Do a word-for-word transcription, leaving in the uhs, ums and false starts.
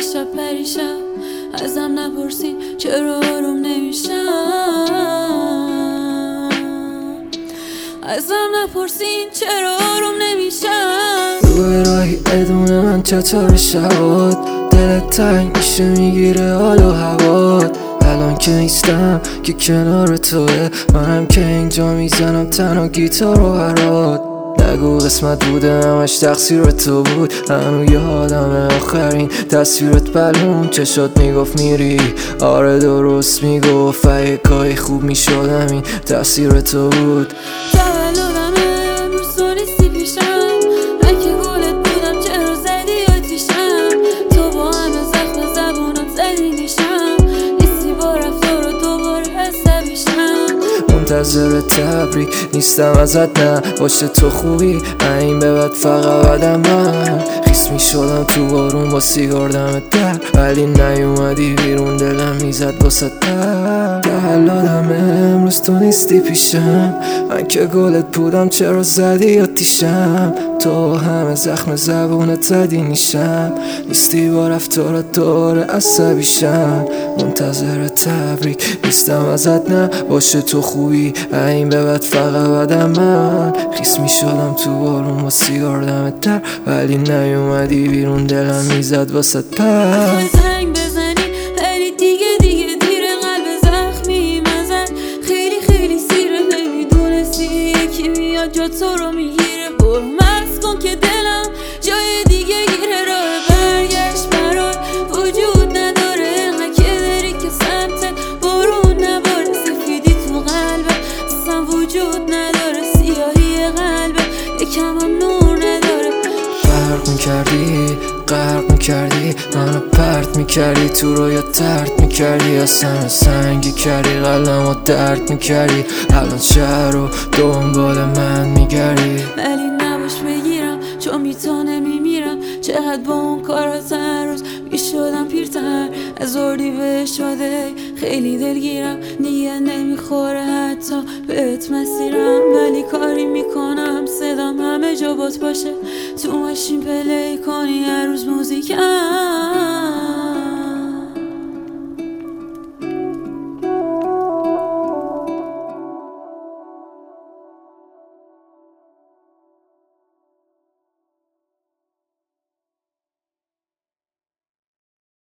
شب پریشب ازم نپرسین چرا آروم نمیشم، ازم نپرسین چرا آروم نمیشم. روی راهی ادونه من چطور شبات، دلت تنگ میشه میگیره حال و هوات. الان که نیستم که کنار توه، منم که اینجا میزنم تنها گیتار و برات. نگو قسمت بوده همش تقصیر تو بود، هنو یادم آخرین تصویرت بلون چشات میگفت میری. آره درست میگفت اگه کاری خوب میشدم این تقصیر تو بود. تولدمه امروز تو نیستی پیشم، من که گلت بودم چرا زدی آتیشم. تو با همه زخم زبونات زدی نیشم، نیستی با رفتار و دوباره عصبیشم. منتظر تبریک نیستم ازت، نه باشه تو خوبی این به بعد فقط بدم من. خیس میشدم تو بارون با سیگار دمت در، ولی نیومدی بیرون دلم میزد واسه در. تولدمه امروز تو نیستی پیشم، من که گلت بودم چرا زدی آتیشم. تو همه زخم زبونت زدی نیشم، نیستی با رفتارت دوره عصبیشم. منتظر تبریک نیستم ازت، نه باشه تو خوبی این به بعد فقط بدم من. خیس میشدم تو بارون با سیگار دمت در، ولی نیومدی بیرون دلم میزد واسه پر. زنگ بزنی ولی دیگه دیگه دیره، قلب زخمی مزن خیلی خیلی سیره. نمیدونستی یکی میاد جا تو رو میگیره، برو مست کن که دلم جای دیگه گیره. راه برگشت برات وجود نداره، انقدر که داری که سمت برون نباره. سفیدی تو قلبه اصلا وجود نداره، سیاهی قلبه یکم هم نور نداره. فرق میکردی غرق میکردی منو پرت میکردی، تو رویا ترد میکردی، اصلا سنگی کردی قلم و درد میکردی. الان شهر رو دنبال من میگردی، ولی نباش بگیرم چون بی تو نمیمیرم. چقدر با اون کارات هر روز میشدم پیرتر، از اردی به شده خیلی دلگیرم. دیگه نمیخوره حتی بهت مسیرم، ولی کاری میکنم صدام همه جا بات باشه. تو ماشین پلی کنی هر روز موزیکم.